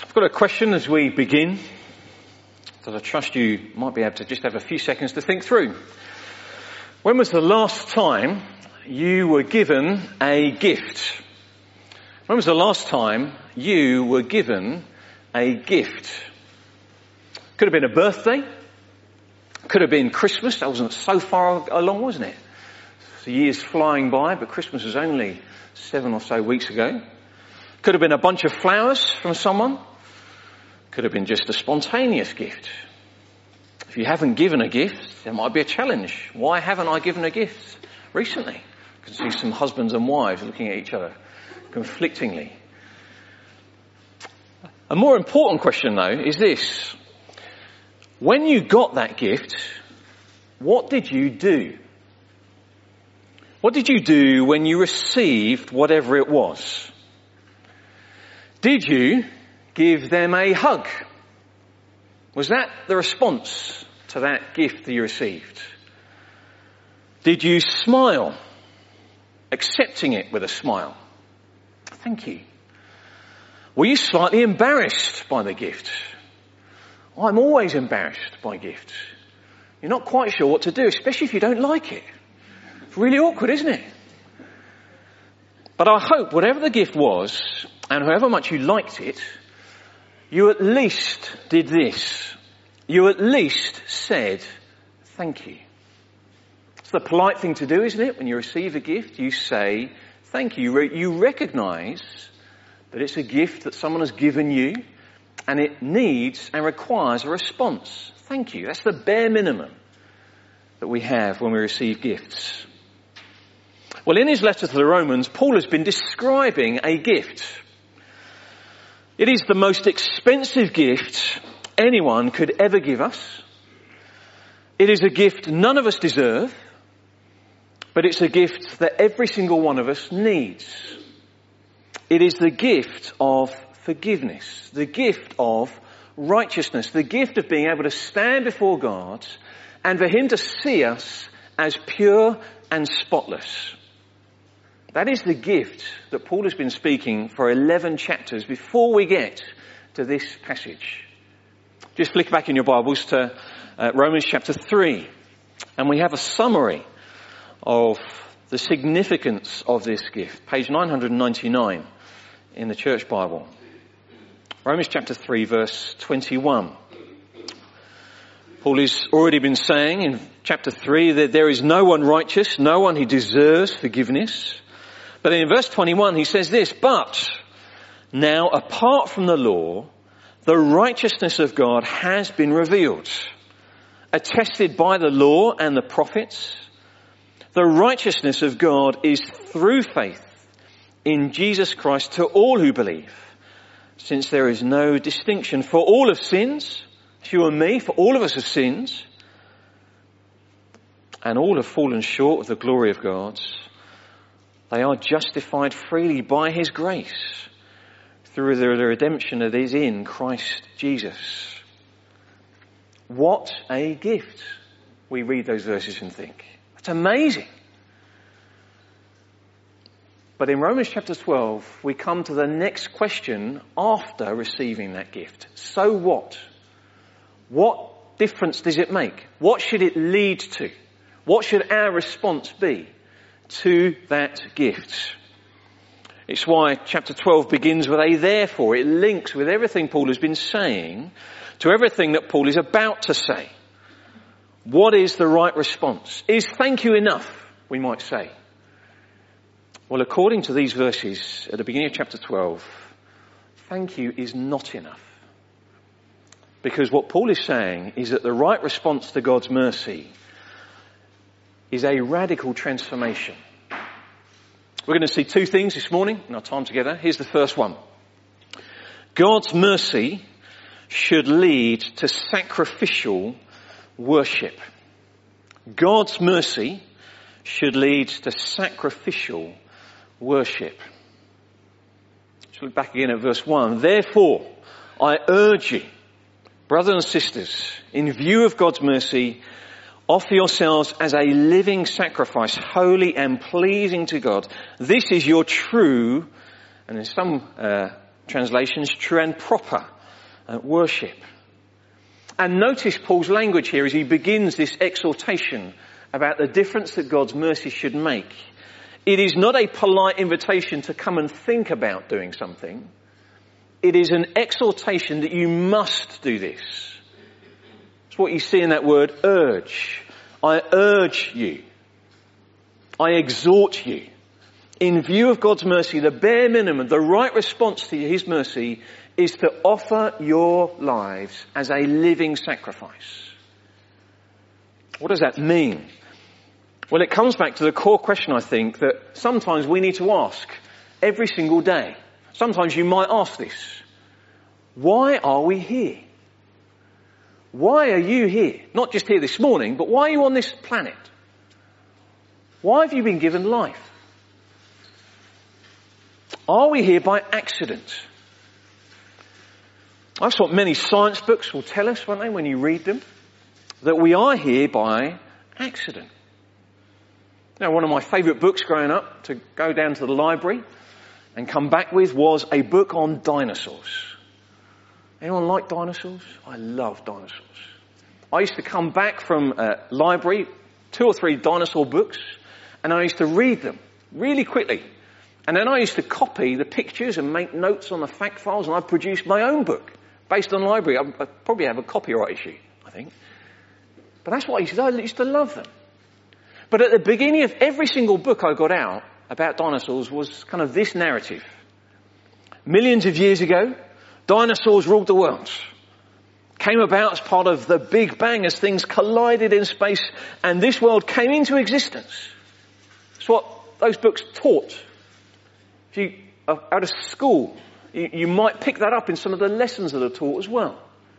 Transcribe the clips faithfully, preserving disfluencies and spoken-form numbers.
I've got a question as we begin that I trust you might be able to just have a few seconds to think through. When was the last time you were given a gift? When was the last time you were given a gift? Could have been a birthday. Could have been Christmas. That wasn't so far along, wasn't it? The year's flying by, but Christmas was only seven or so weeks ago. Could have been a bunch of flowers from someone. Could have been just a spontaneous gift. If you haven't given a gift, there might be a challenge. Why haven't I given a gift recently? I can see some husbands and wives looking at each other conflictingly. A more important question, though, is this. When you got that gift, what did you do? What did you do when you received whatever it was? Did you give them a hug? Was that the response to that gift that you received? Did you smile, accepting it with a smile? Thank you. Were you slightly embarrassed by the gift? I'm always embarrassed by gifts. You're not quite sure what to do, especially if you don't like it. It's really awkward, isn't it? But I hope whatever the gift was, and however much you liked it, you at least did this. You at least said, thank you. It's the polite thing to do, isn't it? When you receive a gift, you say, thank you. You recognise that it's a gift that someone has given you, and it needs and requires a response. Thank you. That's the bare minimum that we have when we receive gifts. Well, in his letter to the Romans, Paul has been describing a gift. It is the most expensive gift anyone could ever give us. It is a gift none of us deserve, but it's a gift that every single one of us needs. It is the gift of forgiveness, the gift of righteousness, the gift of being able to stand before God and for him to see us as pure and spotless. That is the gift that Paul has been speaking for eleven chapters before we get to this passage. Just flick back in your Bibles to uh, Romans chapter three, and we have a summary of the significance of this gift. Page nine hundred ninety-nine in the Church Bible. Romans chapter three, verse twenty-one. Paul has already been saying in chapter three that there is no one righteous, no one who deserves forgiveness. But in verse twenty-one he says this, but now apart from the law, the righteousness of God has been revealed, attested by the law and the prophets. The righteousness of God is through faith in Jesus Christ to all who believe, since there is no distinction. For all have sinned, you and me, for all of us have sinned, and all have fallen short of the glory of God. They are justified freely by his grace through the redemption that is in Christ Jesus. What a gift. We read those verses and think, that's amazing. But in Romans chapter twelve, we come to the next question after receiving that gift. So what? What difference does it make? What should it lead to? What should our response be to that gift? It's why chapter twelve begins with a therefore. It links with everything Paul has been saying to everything that Paul is about to say. What is the right response? Is thank you enough, we might say? Well, according to these verses at the beginning of chapter twelve, thank you is not enough. Because what Paul is saying is that the right response to God's mercy is a radical transformation. We're going to see two things this morning in our time together. Here's the first one. God's mercy should lead to sacrificial worship. God's mercy should lead to sacrificial worship. Let's look back again at verse one. Therefore, I urge you, brothers and sisters, in view of God's mercy, offer yourselves as a living sacrifice, holy and pleasing to God. This is your true, and in some uh, translations, true and proper uh, worship. And notice Paul's language here as he begins this exhortation about the difference that God's mercy should make. It is not a polite invitation to come and think about doing something. It is an exhortation that you must do this. It's what you see in that word, urge. I urge you. I exhort you. In view of God's mercy, the bare minimum, the right response to his mercy is to offer your lives as a living sacrifice. What does that mean? Well, it comes back to the core question, I think, that sometimes we need to ask every single day. Sometimes you might ask this. Why are we here? Why are you here? Not just here this morning, but why are you on this planet? Why have you been given life? Are we here by accident? That's what many science books will tell us, won't they, when you read them? That we are here by accident. Now, one of my favourite books growing up to go down to the library and come back with was a book on dinosaurs. Anyone like dinosaurs? I love dinosaurs. I used to come back from a library, two or three dinosaur books, and I used to read them really quickly. And then I used to copy the pictures and make notes on the fact files, and I produced my own book based on library. I, I probably have a copyright issue, I think. But that's what I used to do. I used to love them. But at the beginning of every single book I got out about dinosaurs was kind of this narrative. Millions of years ago, dinosaurs ruled the world. Came about as part of the Big Bang as things collided in space, and this world came into existence. That's what those books taught. If you are out of school, you, you might pick that up in some of the lessons that are taught as well.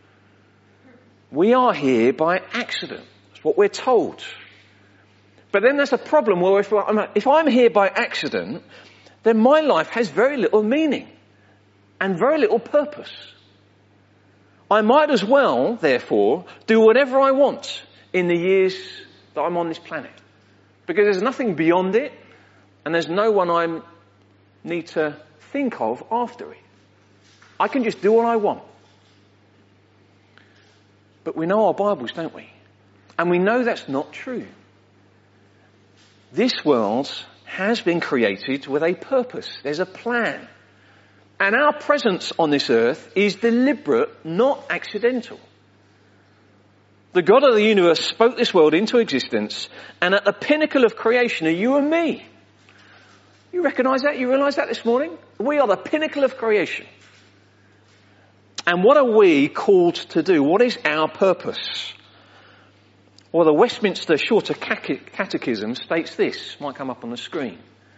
We are here by accident. That's what we're told. But then there's a problem where if I'm, if I'm here by accident, then my life has very little meaning and very little purpose. I might as well, therefore, do whatever I want in the years that I'm on this planet. Because there's nothing beyond it, and there's no one I need to think of after it. I can just do what I want. But we know our Bibles, don't we? And we know that's not true. This world has been created with a purpose. There's a plan. And our presence on this earth is deliberate, not accidental. The God of the universe spoke this world into existence, and at the pinnacle of creation are you and me. You recognise that? You realise that this morning? We are the pinnacle of creation. And what are we called to do? What is our purpose? Well, the Westminster Shorter Catechism states this. Might come up on the screen.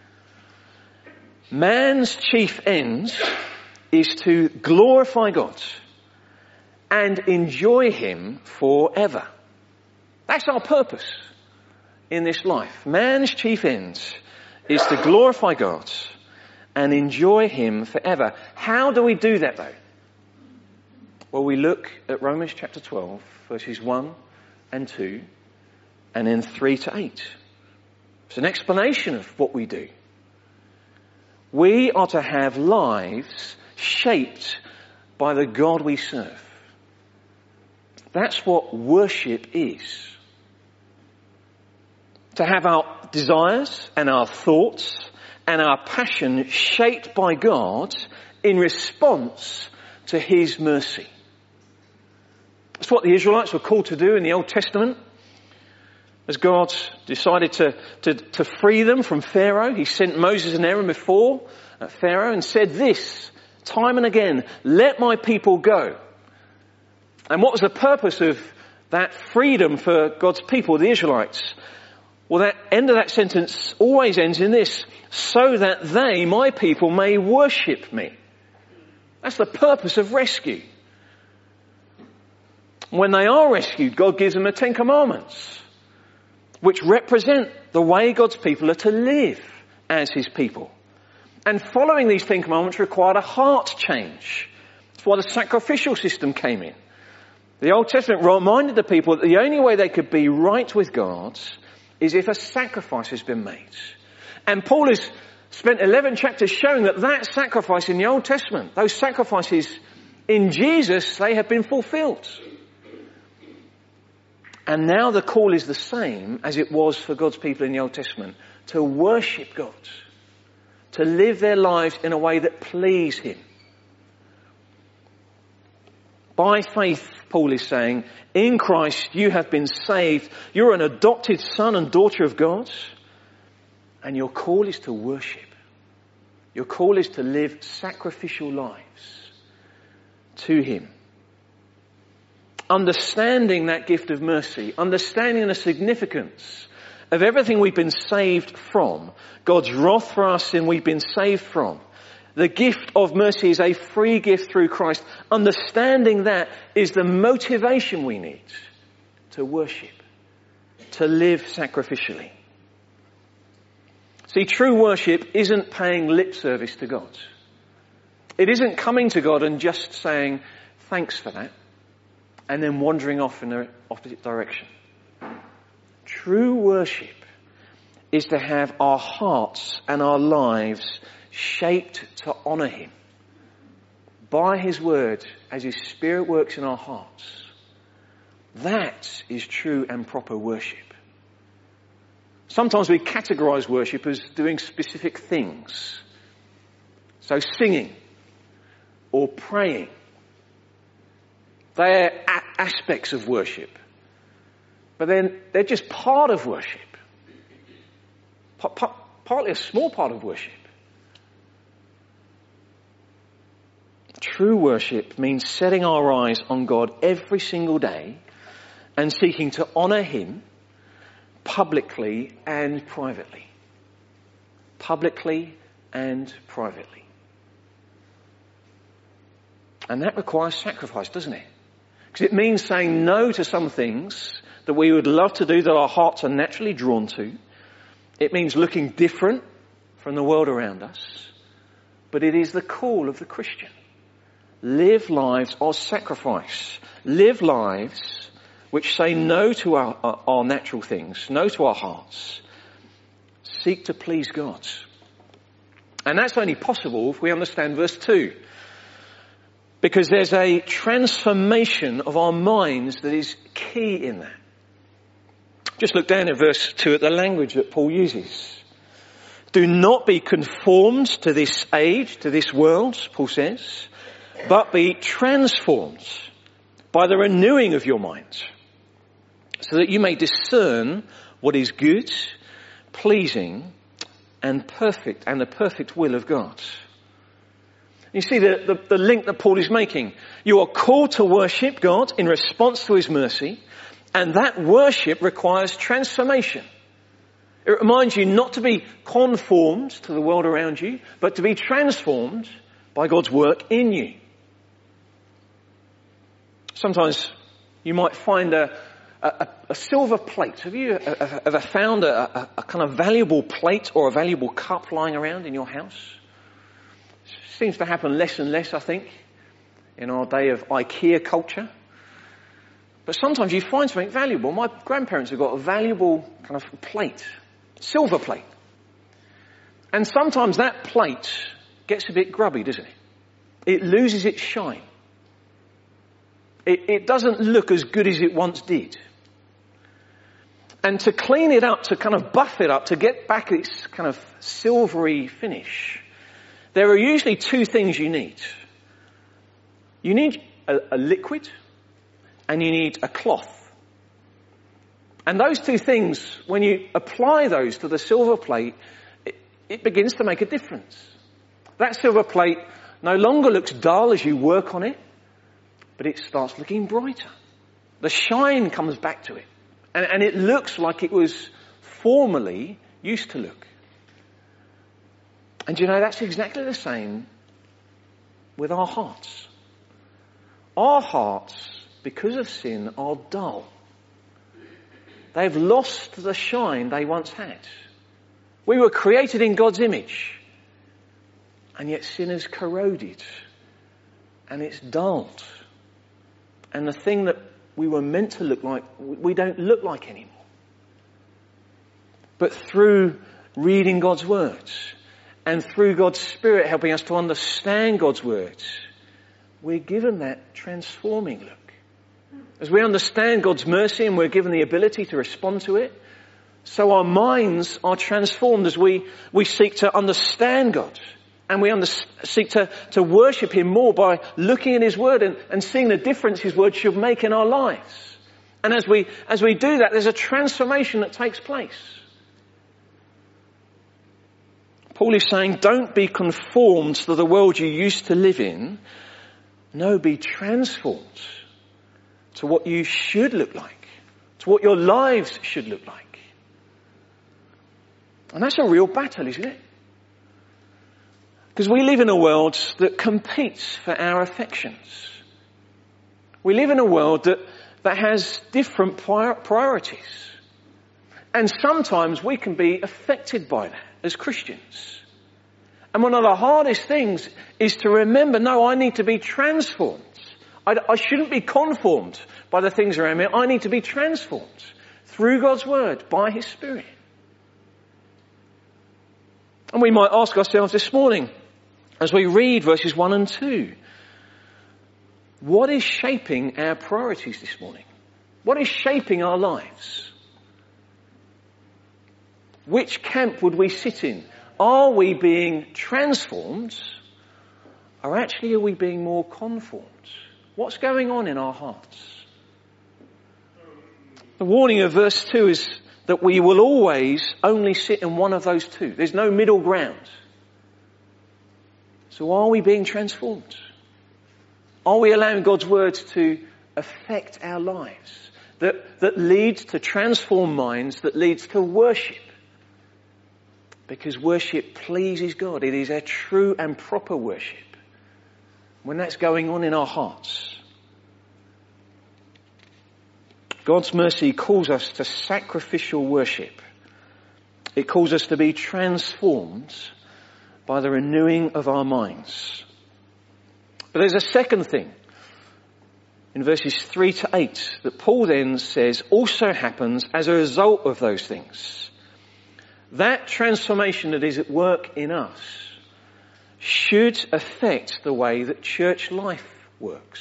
Man's chief end is to glorify God and enjoy him forever. That's our purpose in this life. Man's chief end is to glorify God and enjoy him forever. How do we do that though? Well, we look at Romans chapter twelve, verses one and two, and then three to eight. It's an explanation of what we do. We are to have lives shaped by the God we serve. That's what worship is. To have our desires and our thoughts and our passion shaped by God in response to his mercy. That's what the Israelites were called to do in the Old Testament. As God decided to, to, to free them from Pharaoh, he sent Moses and Aaron before Pharaoh and said this time and again, let my people go. And what was the purpose of that freedom for God's people, the Israelites? Well, that end of that sentence always ends in this, so that they, my people, may worship me. That's the purpose of rescue. When they are rescued, God gives them the Ten Commandments, which represent the way God's people are to live as his people. And following these Ten Commandments required a heart change. That's why the sacrificial system came in. The Old Testament reminded the people that the only way they could be right with God is if a sacrifice has been made. And Paul is Spent eleven chapters showing that that sacrifice in the Old Testament, those sacrifices in Jesus, they have been fulfilled. And now the call is the same as it was for God's people in the Old Testament, to worship God, to live their lives in a way that please him. By faith, Paul is saying, in Christ you have been saved. You're an adopted son and daughter of God. And your call is to worship. Your call is to live sacrificial lives to him. Understanding that gift of mercy, understanding the significance of everything we've been saved from, God's wrath for our sin we've been saved from. The gift of mercy is a free gift through Christ. Understanding that is the motivation we need to worship, to live sacrificially. See, true worship isn't paying lip service to God. It isn't coming to God and just saying, thanks for that, and then wandering off in the opposite direction. True worship is to have our hearts and our lives shaped to honour him by his word as his Spirit works in our hearts. That is true and proper worship. Sometimes we categorise worship as doing specific things. So singing or praying, they're a- aspects of worship. But then they're just part of worship. Pa- pa- partly a small part of worship. True worship means setting our eyes on God every single day and seeking to honour him publicly and privately. Publicly and privately. And that requires sacrifice, doesn't it? Because it means saying no to some things that we would love to do, that our hearts are naturally drawn to. It means looking different from the world around us. But it is the call of the Christian. Live lives of sacrifice. Live lives which say no to our, our, our natural things, no to our hearts. Seek to please God. And that's only possible if we understand verse two. Because there's a transformation of our minds that is key in that. Just look down at verse two at the language that Paul uses. Do not be conformed to this age, to this world, Paul says, but be transformed by the renewing of your mind, so that you may discern what is good, pleasing, and perfect, and the perfect will of God. You see the, the, the link that Paul is making. You are called to worship God in response to his mercy, and that worship requires transformation. It reminds you not to be conformed to the world around you, but to be transformed by God's work in you. Sometimes you might find a, a, a silver plate. Have you ever found a, a, a kind of valuable plate or a valuable cup lying around in your house? Seems to happen less and less, I think, in our day of IKEA culture. But sometimes you find something valuable. My grandparents have got a valuable kind of plate, silver plate. And sometimes that plate gets a bit grubby, doesn't it? It loses its shine. It, it doesn't look as good as it once did. And to clean it up, to kind of buff it up, to get back its kind of silvery finish, there are usually two things you need. You need a, a liquid and you need a cloth. And those two things, when you apply those to the silver plate, it, it begins to make a difference. That silver plate no longer looks dull as you work on it, but it starts looking brighter. The shine comes back to it. And, and it looks like it was formerly used to look. And you know, that's exactly the same with our hearts. Our hearts, because of sin, are dull. They've lost the shine they once had. We were created in God's image, and yet sin has corroded, and it's dulled. And the thing that we were meant to look like, we don't look like anymore. But through reading God's words, and through God's Spirit helping us to understand God's words, we're given that transforming look. As we understand God's mercy and we're given the ability to respond to it, so our minds are transformed as we, we seek to understand God. And we under, seek to, to worship Him more by looking at His Word and, and seeing the difference His Word should make in our lives. And as we, as we do that, there's a transformation that takes place. Paul is saying, don't be conformed to the world you used to live in. No, be transformed to what you should look like, to what your lives should look like. And that's a real battle, isn't it? Because we live in a world that competes for our affections. We live in a world that, that has different prior, priorities. And sometimes we can be affected by that as Christians. And one of the hardest things is to remember, no, I need to be transformed. I, I shouldn't be conformed by the things around me. I need to be transformed through God's Word, by His Spirit. And we might ask ourselves this morning, as we read verses one and two, what is shaping our priorities this morning? What is shaping our lives? Which camp would we sit in? Are we being transformed, or actually are we being more conformed? What's going on in our hearts? The warning of verse two is that we will always only sit in one of those two. There's no middle ground. So are we being transformed? Are we allowing God's words to affect our lives? That, that leads to transformed minds, that leads to worship. Because worship pleases God. It is a true and proper worship when that's going on in our hearts. God's mercy calls us to sacrificial worship. It calls us to be transformed by the renewing of our minds. But there's a second thing in verses three to eight that Paul then says also happens as a result of those things. That transformation that is at work in us should affect the way that church life works.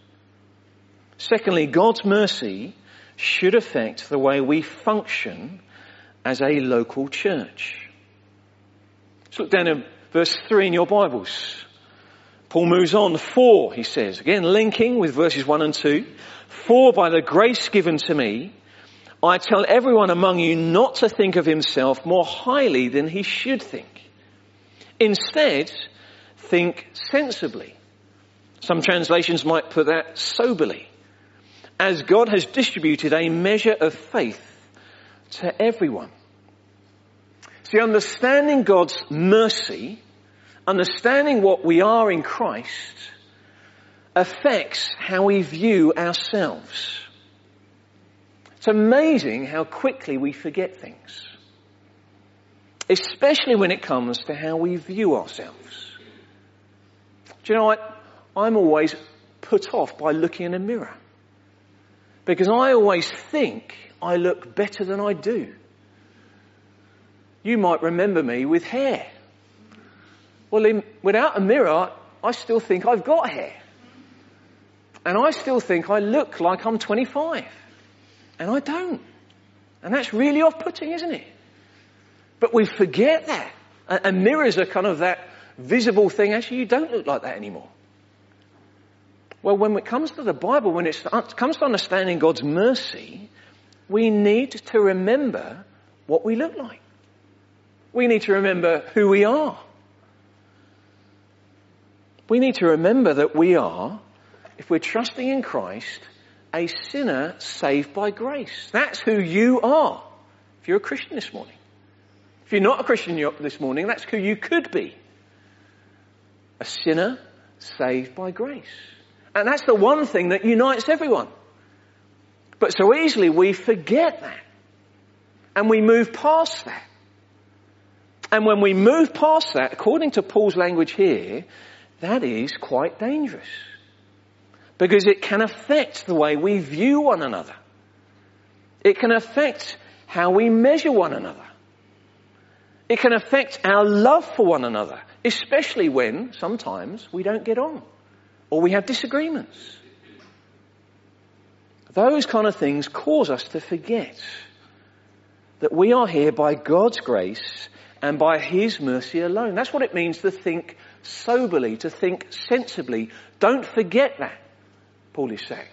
Secondly, God's mercy should affect the way we function as a local church. Let's look down at verse three in your Bibles. Paul moves on. For, he says, again linking with verses one and two, for by the grace given to me, I tell everyone among you not to think of himself more highly than he should think. Instead, think sensibly. Some translations might put that soberly. As God has distributed a measure of faith to everyone. See, understanding God's mercy, understanding what we are in Christ, affects how we view ourselves. It's amazing how quickly we forget things. Especially when it comes to how we view ourselves. Do you know what? I'm always put off by looking in a mirror. Because I always think I look better than I do. You might remember me with hair. Well, in, without a mirror, I still think I've got hair. And I still think I look like I'm twenty-five. And I don't. And that's really off-putting, isn't it? But we forget that. And, and mirrors are kind of that visible thing. Actually, you don't look like that anymore. Well, when it comes to the Bible, when it comes to understanding God's mercy, we need to remember what we look like. We need to remember who we are. We need to remember that we are, if we're trusting in Christ, a sinner saved by grace. That's who you are if you're a Christian this morning. If you're not a Christian this morning, that's who you could be. A sinner saved by grace. And that's the one thing that unites everyone. But so easily we forget that. And we move past that. And when we move past that, according to Paul's language here, that is quite dangerous. Because it can affect the way we view one another. It can affect how we measure one another. It can affect our love for one another, especially when sometimes we don't get on or we have disagreements. Those kind of things cause us to forget that we are here by God's grace and by His mercy alone. That's what it means to think soberly, to think sensibly. Don't forget that, Paul is saying.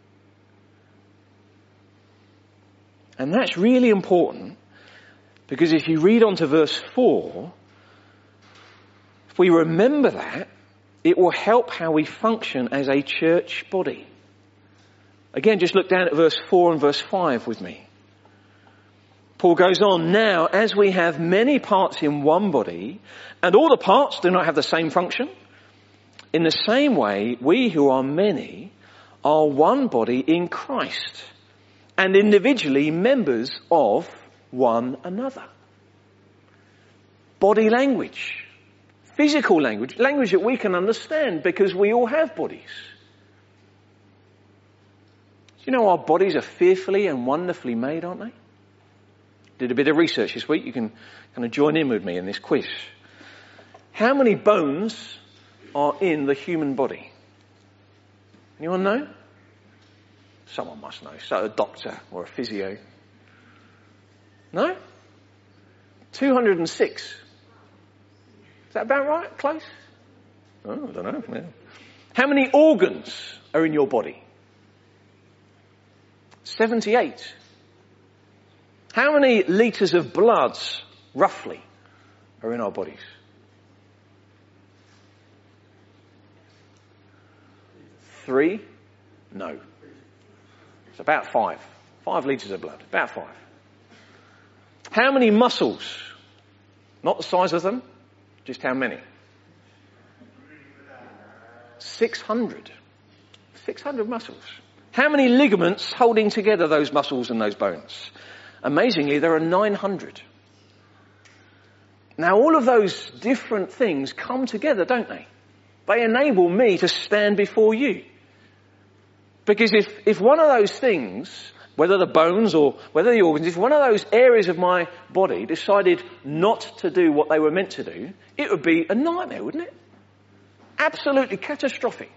And that's really important, because if you read on to verse four, if we remember that, it will help how we function as a church body. Again, just look down at verse four and verse five with me. Paul goes on, now, as we have many parts in one body, and all the parts do not have the same function, in the same way, we who are many are one body in Christ, and individually members of one another. Body language, physical language, language that we can understand because we all have bodies. You know, our bodies are fearfully and wonderfully made, aren't they? Did a bit of research this week. You can kind of join in with me in this quiz. How many bones are in the human body? Anyone know? Someone must know. So a doctor or a physio. No? two hundred six. Is that about right? Close? Oh, I don't know. Yeah. How many organs are in your body? seventy-eight. How many litres of blood, roughly, are in our bodies? Three? No. It's about five. Five litres of blood. About five. How many muscles? Not the size of them, just how many? Six hundred. Six hundred muscles. How many ligaments holding together those muscles and those bones? Amazingly, there are nine hundred. Now, all of those different things come together, don't they? They enable me to stand before you. Because if, if one of those things, whether the bones or whether the organs, if one of those areas of my body decided not to do what they were meant to do, it would be a nightmare, wouldn't it? Absolutely catastrophic.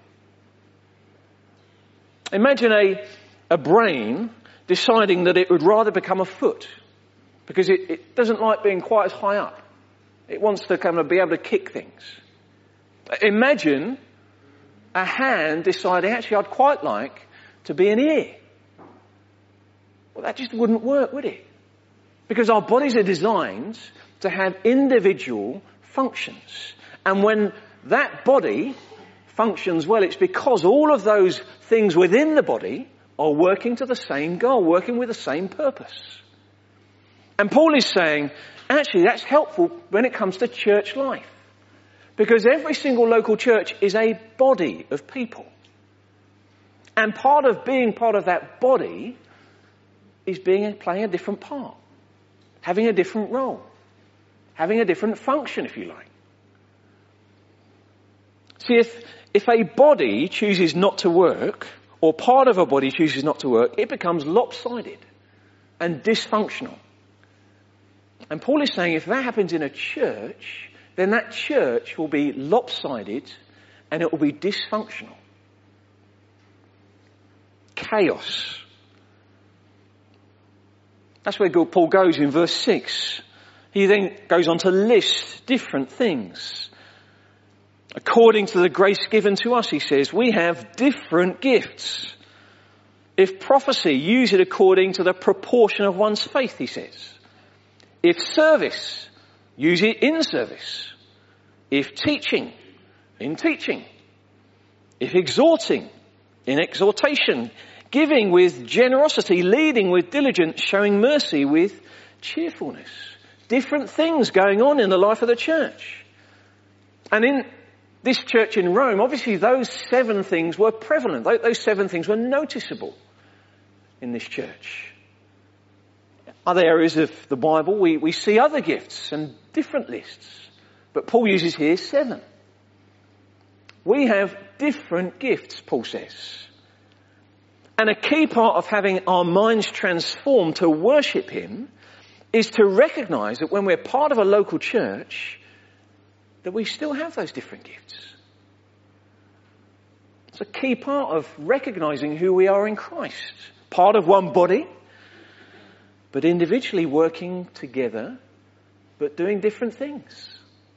Imagine a, a brain deciding that it would rather become a foot because it, it doesn't like being quite as high up. It wants to kind of be able to kick things. Imagine a hand deciding, actually, I'd quite like to be an ear. Well, that just wouldn't work, would it? Because our bodies are designed to have individual functions. And when that body functions well, it's because all of those things within the body are working to the same goal, working with the same purpose. And Paul is saying, actually, that's helpful when it comes to church life. Because every single local church is a body of people. And part of being part of that body is being playing a different part, having a different role, having a different function, if you like. See, if, if a body chooses not to work, or part of a body chooses not to work, it becomes lopsided and dysfunctional. And Paul is saying if that happens in a church, then that church will be lopsided and it will be dysfunctional. Chaos. That's where Paul goes in verse six. He then goes on to list different things. According to the grace given to us, he says, we have different gifts. If prophecy, use it according to the proportion of one's faith, he says. If service, use it in service. If teaching, in teaching. If exhorting, in exhortation. Giving with generosity, leading with diligence, showing mercy with cheerfulness. Different things going on in the life of the church. And in this church in Rome, obviously those seven things were prevalent. Those seven things were noticeable in this church. Other areas of the Bible, we, we see other gifts and different lists. But Paul uses here seven. We have different gifts, Paul says. And a key part of having our minds transformed to worship him is to recognise that when we're part of a local church, that we still have those different gifts. It's a key part of recognising who we are in Christ. Part of one body, but individually working together, but doing different things.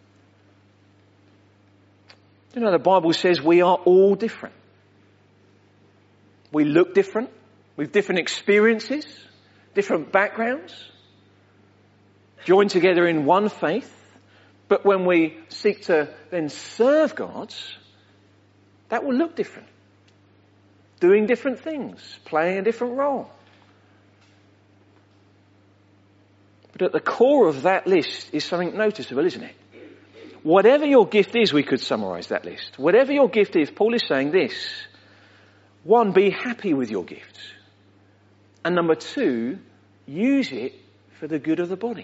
You know, the Bible says we are all different. We look different. We have different experiences, different backgrounds, joined together in one faith. But when we seek to then serve God, that will look different. Doing different things, playing a different role. But at the core of that list is something noticeable, isn't it? Whatever your gift is, we could summarise that list. Whatever your gift is, Paul is saying this. One, be happy with your gift. And number two, use it for the good of the body.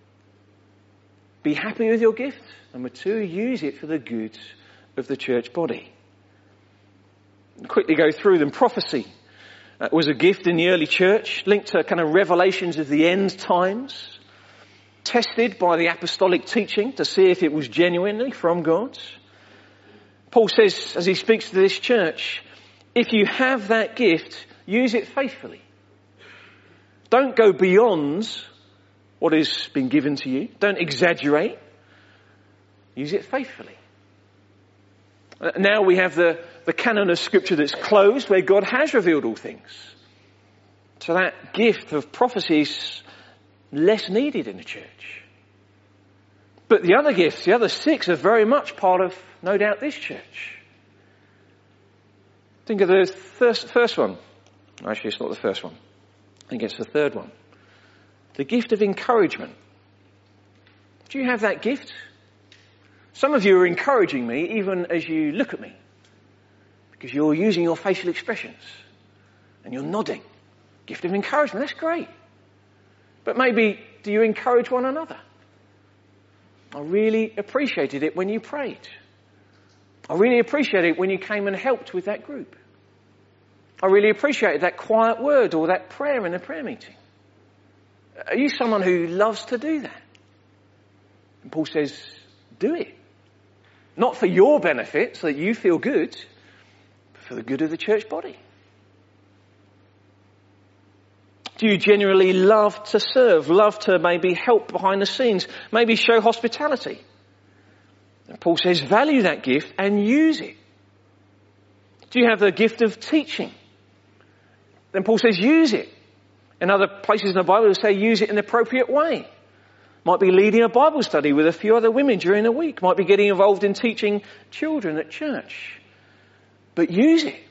Be happy with your gift. Number two, use it for the good of the church body. Quickly go through them. Prophecy uh, was a gift in the early church, linked to kind of revelations of the end times, tested by the apostolic teaching to see if it was genuinely from God. Paul says, as he speaks to this church, if you have that gift, use it faithfully. Don't go beyond what has been given to you. Don't exaggerate. Use it faithfully. Now we have the, the canon of Scripture that's closed, where God has revealed all things. So that gift of prophecy is less needed in the church. But the other gifts, the other six, are very much part of, no doubt, this church. Think of the first, first one. Actually, it's not the first one. I think it's the third one. The gift of encouragement. Do you have that gift? Some of you are encouraging me even as you look at me, because you're using your facial expressions and you're nodding. Gift of encouragement, that's great. But maybe, do you encourage one another? I really appreciated it when you prayed. I really appreciated it when you came and helped with that group. I really appreciated that quiet word or that prayer in a prayer meeting. Are you someone who loves to do that? And Paul says, do it. Not for your benefit, so that you feel good, but for the good of the church body. Do you genuinely love to serve, love to maybe help behind the scenes, maybe show hospitality? And Paul says, value that gift and use it. Do you have the gift of teaching? Then Paul says, use it. In other places in the Bible, he'll say, use it in an appropriate way. Might be leading a Bible study with a few other women during the week. Might be getting involved in teaching children at church. But use it.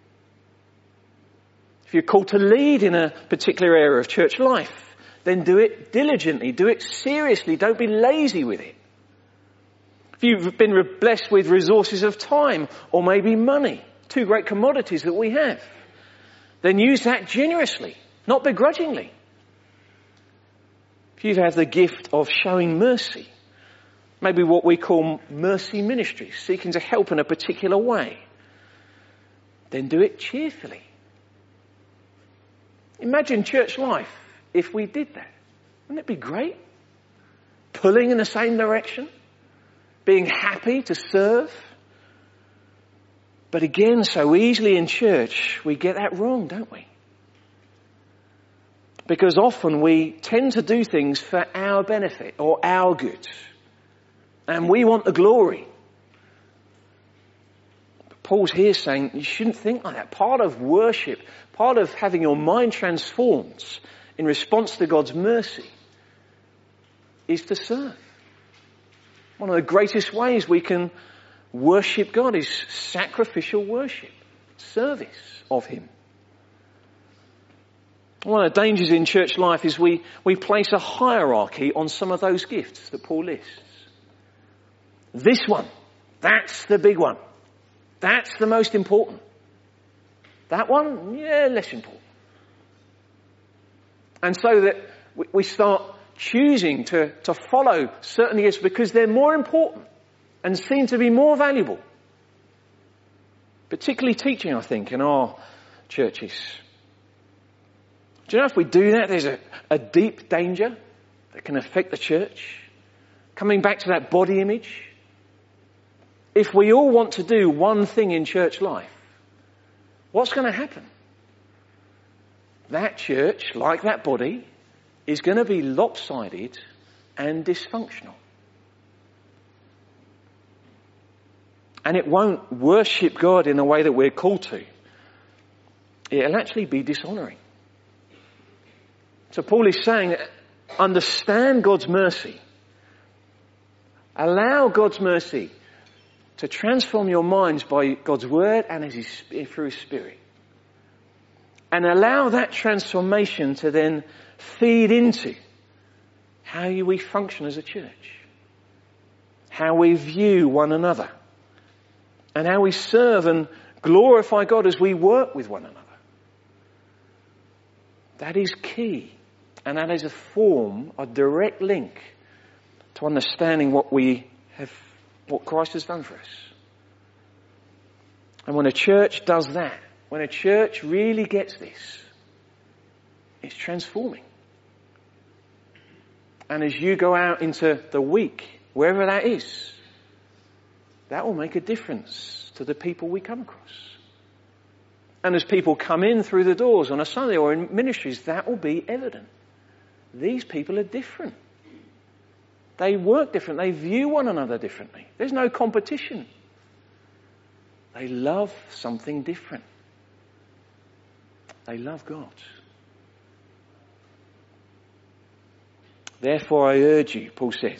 If you're called to lead in a particular area of church life, then do it diligently. Do it seriously. Don't be lazy with it. If you've been blessed with resources of time or maybe money, two great commodities that we have, then use that generously, not begrudgingly. If you have the gift of showing mercy, maybe what we call mercy ministry, seeking to help in a particular way, then do it cheerfully. Imagine church life if we did that. Wouldn't it be great? Pulling in the same direction, being happy to serve. But again, so easily in church, we get that wrong, don't we? Because often we tend to do things for our benefit or our good. And we want the glory. But Paul's here saying you shouldn't think like that. Part of worship, part of having your mind transformed in response to God's mercy is to serve. One of the greatest ways we can worship God is sacrificial worship, service of Him. One of the dangers in church life is we, we place a hierarchy on some of those gifts that Paul lists. This one, that's the big one. That's the most important. That one, yeah, less important. And so that we, we start choosing to, to follow certain gifts because they're more important and seem to be more valuable. Particularly teaching, I think, in our churches. Do you know if we do that, there's a, a deep danger that can affect the church. Coming back to that body image. If we all want to do one thing in church life, what's going to happen? That church, like that body, is going to be lopsided and dysfunctional. And it won't worship God in the way that we're called to. It'll actually be dishonouring. So Paul is saying, understand God's mercy. Allow God's mercy to transform your minds by God's word and as his, through his Spirit. And allow that transformation to then feed into how we function as a church. How we view one another. And how we serve and glorify God as we work with one another. That is key. And that is a form, a direct link to understanding what we have, what Christ has done for us. And when a church does that, when a church really gets this, it's transforming. And as you go out into the week, wherever that is, that will make a difference to the people we come across. And as people come in through the doors on a Sunday or in ministries, that will be evident. These people are different. They work different. They view one another differently. There's no competition. They love something different. They love God. Therefore I urge you, Paul says,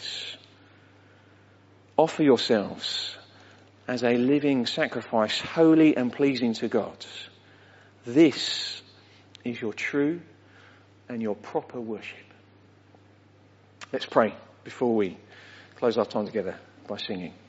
offer yourselves as a living sacrifice, holy and pleasing to God. This is your true and your proper worship. Let's pray before we close our time together by singing.